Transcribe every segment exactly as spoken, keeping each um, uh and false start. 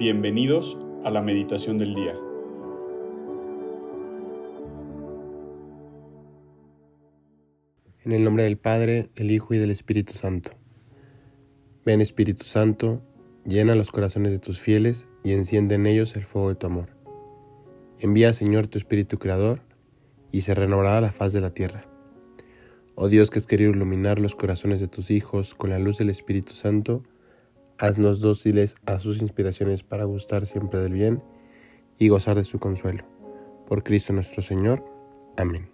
Bienvenidos a la meditación del día. En el nombre del Padre, del Hijo y del Espíritu Santo. Ven, Espíritu Santo, llena los corazones de tus fieles y enciende en ellos el fuego de tu amor. Envía, Señor, tu Espíritu Creador, y se renovará la faz de la tierra. Oh Dios, que has querido iluminar los corazones de tus hijos con la luz del Espíritu Santo, haznos dóciles a sus inspiraciones para gustar siempre del bien y gozar de su consuelo. Por Cristo nuestro Señor. Amén.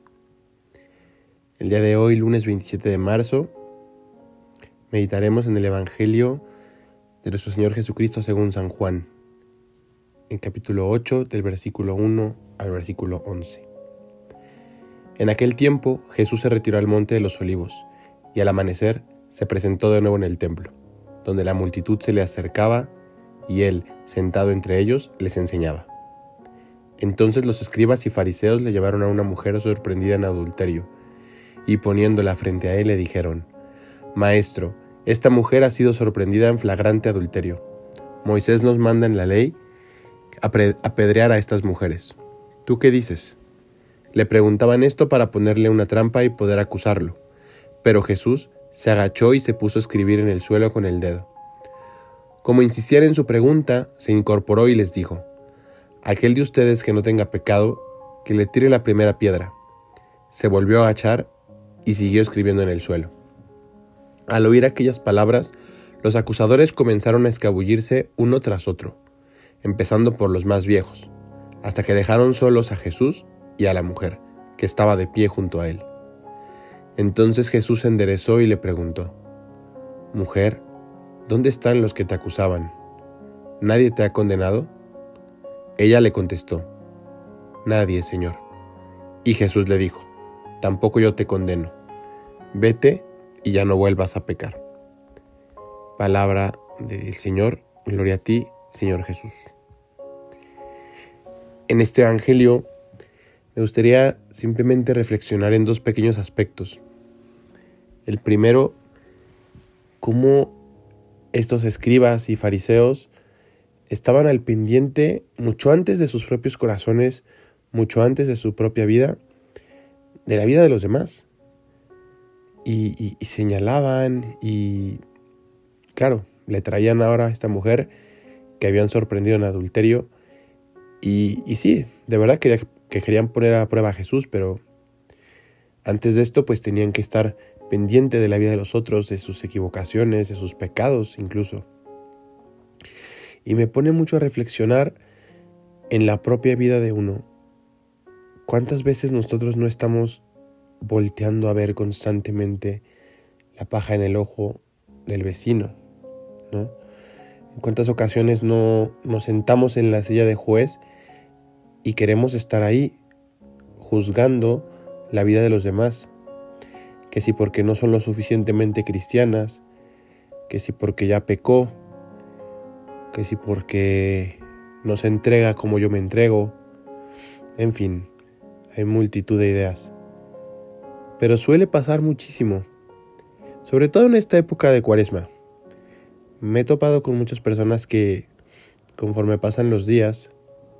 El día de hoy, lunes veintisiete de marzo, meditaremos en el Evangelio de nuestro Señor Jesucristo según San Juan, en capítulo ocho, del versículo uno al versículo once. En aquel tiempo, Jesús se retiró al monte de los Olivos, y al amanecer se presentó de nuevo en el templo, donde la multitud se le acercaba, y él, sentado entre ellos, les enseñaba. Entonces los escribas y fariseos le llevaron a una mujer sorprendida en adulterio, y poniéndola frente a él le dijeron: Maestro, esta mujer ha sido sorprendida en flagrante adulterio. Moisés nos manda en la ley apedrear a estas mujeres. ¿Tú qué dices? Le preguntaban esto para ponerle una trampa y poder acusarlo. Pero Jesús se agachó y se puso a escribir en el suelo con el dedo. Como insistiera en su pregunta, se incorporó y les dijo: Aquel de ustedes que no tenga pecado, que le tire la primera piedra. Se volvió a agachar y siguió escribiendo en el suelo. Al oír aquellas palabras, los acusadores comenzaron a escabullirse uno tras otro, empezando por los más viejos, hasta que dejaron solos a Jesús y a la mujer, que estaba de pie junto a él. Entonces Jesús se enderezó y le preguntó: Mujer, ¿dónde están los que te acusaban? ¿Nadie te ha condenado? Ella le contestó: Nadie, Señor. Y Jesús le dijo: Tampoco yo te condeno. Vete y ya no vuelvas a pecar. Palabra del Señor. Gloria a ti, Señor Jesús. En este Evangelio me gustaría simplemente reflexionar en dos pequeños aspectos. El primero, cómo estos escribas y fariseos estaban al pendiente mucho antes de sus propios corazones, mucho antes de su propia vida, de la vida de los demás. Y, y, y señalaban y, claro, le traían ahora a esta mujer que habían sorprendido en adulterio. Y, y sí, de verdad que, que querían poner a prueba a Jesús, pero antes de esto pues tenían que estar pendiente de la vida de los otros, de sus equivocaciones, de sus pecados incluso. Y me pone mucho a reflexionar en la propia vida de uno. ¿Cuántas veces nosotros no estamos volteando a ver constantemente la paja en el ojo del vecino, ¿no? ¿En cuántas ocasiones no nos sentamos en la silla de juez y queremos estar ahí juzgando la vida de los demás? Que si porque no son lo suficientemente cristianas, que si porque ya pecó, que si porque no se entrega como yo me entrego, en fin, hay multitud de ideas. Pero suele pasar muchísimo, sobre todo en esta época de Cuaresma. Me he topado con muchas personas que, conforme pasan los días,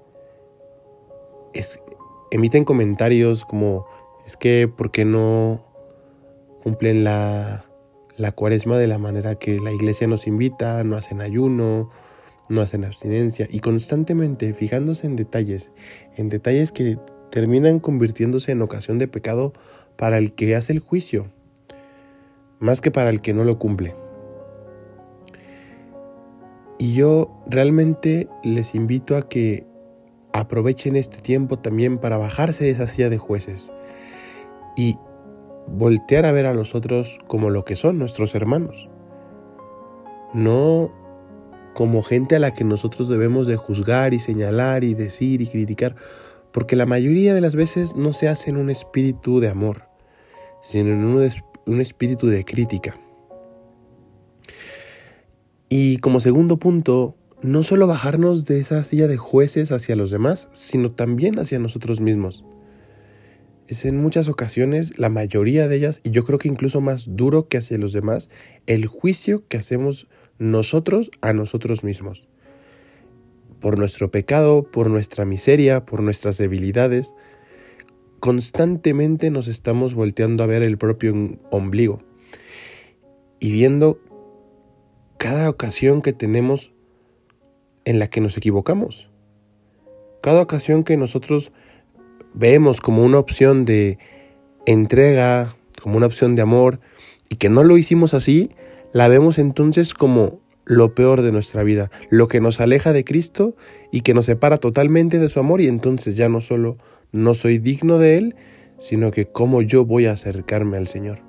es, emiten comentarios como: es que ¿por qué no cumplen la, la Cuaresma de la manera que la iglesia nos invita? No hacen ayuno, no hacen abstinencia, y constantemente fijándose en detalles, en detalles que terminan convirtiéndose en ocasión de pecado para el que hace el juicio, más que para el que no lo cumple. Y yo realmente les invito a que aprovechen este tiempo también para bajarse de esa silla de jueces y voltear a ver a los otros como lo que son, nuestros hermanos, no como gente a la que nosotros debemos de juzgar y señalar y decir y criticar, porque la mayoría de las veces no se hace en un espíritu de amor, sino en un, un espíritu de crítica. Y como segundo punto, no solo bajarnos de esa silla de jueces hacia los demás, sino también hacia nosotros mismos. Es en muchas ocasiones, la mayoría de ellas, y yo creo que incluso más duro que hacia los demás, el juicio que hacemos nosotros a nosotros mismos. por nuestro pecado, por nuestra miseria, por nuestras debilidades, constantemente nos estamos volteando a ver el propio ombligo y viendo cada ocasión que tenemos en la que nos equivocamos. Cada ocasión que nosotros vemos como una opción de entrega, como una opción de amor, y que no lo hicimos así, la vemos entonces como lo peor de nuestra vida, lo que nos aleja de Cristo y que nos separa totalmente de su amor, y entonces ya no solo no soy digno de Él, sino que cómo yo voy a acercarme al Señor.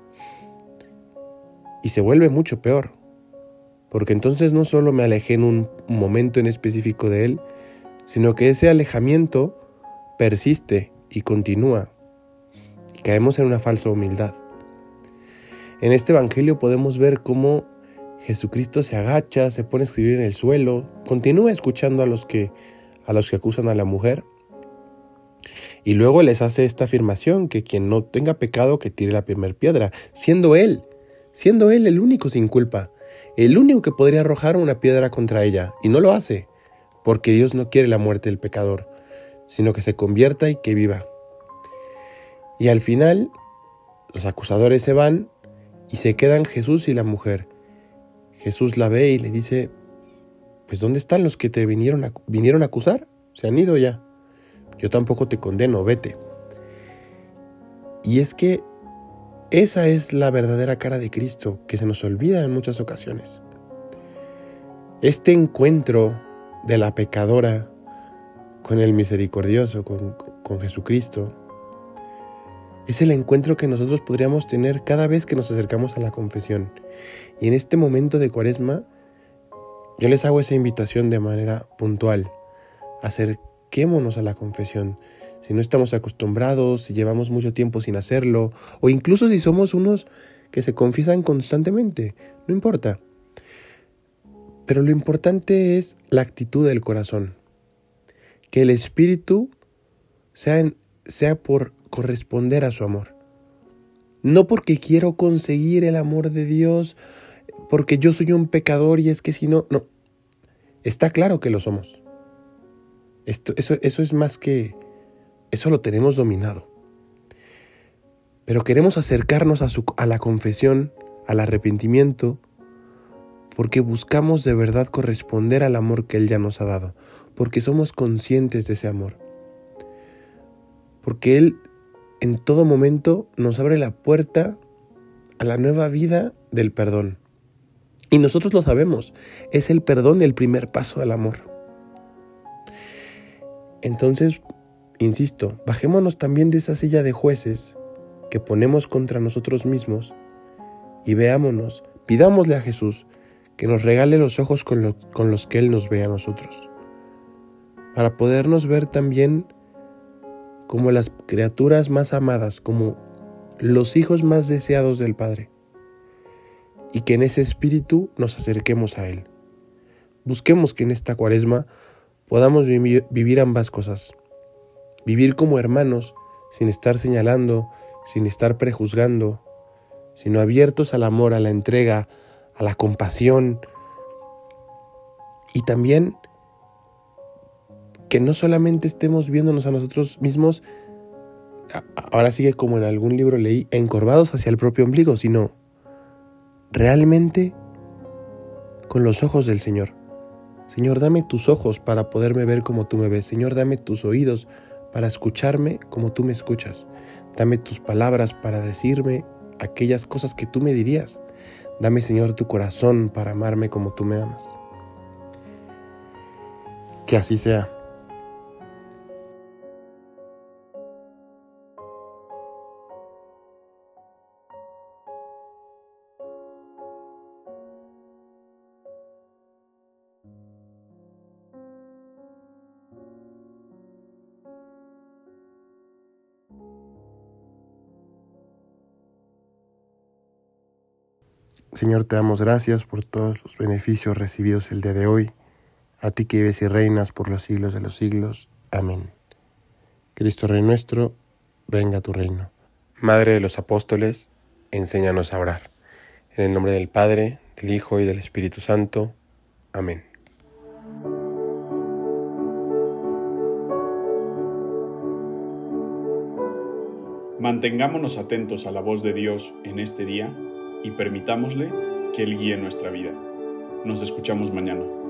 Y se vuelve mucho peor, porque entonces no solo me alejé en un momento en específico de Él, sino que ese alejamiento persiste y continúa, y caemos en una falsa humildad. En este evangelio podemos ver cómo Jesucristo se agacha, se pone a escribir en el suelo, continúa escuchando a los que, a los que acusan a la mujer, y luego les hace esta afirmación, que quien no tenga pecado que tire la primera piedra, siendo él, siendo él el único sin culpa, el único que podría arrojar una piedra contra ella, y no lo hace, porque Dios no quiere la muerte del pecador, sino que se convierta y que viva. Y al final, los acusadores se van y se quedan Jesús y la mujer. Jesús la ve y le dice, pues ¿dónde están los que te vinieron a, vinieron a acusar? Se han ido ya. Yo tampoco te condeno, vete. Y es que esa es la verdadera cara de Cristo, que se nos olvida en muchas ocasiones. Este encuentro de la pecadora con el misericordioso, con, con Jesucristo, es el encuentro que nosotros podríamos tener cada vez que nos acercamos a la confesión. Y en este momento de Cuaresma, yo les hago esa invitación de manera puntual. Acerquémonos a la confesión. Si no estamos acostumbrados, si llevamos mucho tiempo sin hacerlo, o incluso si somos unos que se confiesan constantemente, no importa. Pero lo importante es la actitud del corazón. Que el espíritu sea, en, sea por corresponder a su amor. No porque quiero conseguir el amor de Dios, porque yo soy un pecador y es que si no, no. Está claro que lo somos. Esto, eso, eso es más que, eso lo tenemos dominado. Pero queremos acercarnos a, su, a la confesión, al arrepentimiento, porque buscamos de verdad corresponder al amor que Él ya nos ha dado, porque somos conscientes de ese amor. Porque Él en todo momento nos abre la puerta a la nueva vida del perdón. Y nosotros lo sabemos, es el perdón el primer paso del amor. Entonces, insisto, bajémonos también de esa silla de jueces que ponemos contra nosotros mismos y veámonos, pidámosle a Jesús que nos regale los ojos con, lo, con los que Él nos ve a nosotros, para podernos ver también como las criaturas más amadas, como los hijos más deseados del Padre, y que en ese espíritu nos acerquemos a Él. Busquemos que en esta Cuaresma podamos vivir, vivir ambas cosas, vivir como hermanos, sin estar señalando, sin estar prejuzgando, sino abiertos al amor, a la entrega, a la compasión, y también que no solamente estemos viéndonos a nosotros mismos, ahora sigue como en algún libro leí, encorvados hacia el propio ombligo, sino realmente con los ojos del Señor. Señor, dame tus ojos para poderme ver como tú me ves. Señor, dame tus oídos para escucharme como tú me escuchas. Dame tus palabras para decirme aquellas cosas que tú me dirías. Dame, Señor, tu corazón para amarme como tú me amas. Que así sea. Señor, te damos gracias por todos los beneficios recibidos el día de hoy. A ti que vives y reinas por los siglos de los siglos. Amén. Cristo Rey nuestro, venga a tu reino. Madre de los apóstoles, enséñanos a orar. En el nombre del Padre, del Hijo y del Espíritu Santo. Amén. Mantengámonos atentos a la voz de Dios en este día y permitámosle que Él guíe nuestra vida. Nos escuchamos mañana.